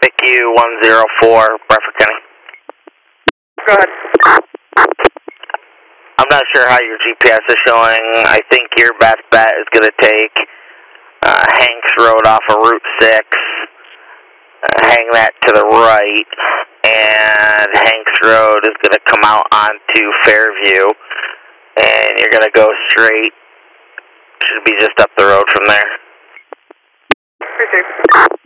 PICU 104, Bradford County. Go ahead. I'm not sure how your GPS is showing. I think your best bet is going to take Hanks Road off of Route 6, hang that to the right, and Hanks Road is going to come out onto Fairview, and you're going to go straight. Should be just up the road from there. Appreciate it.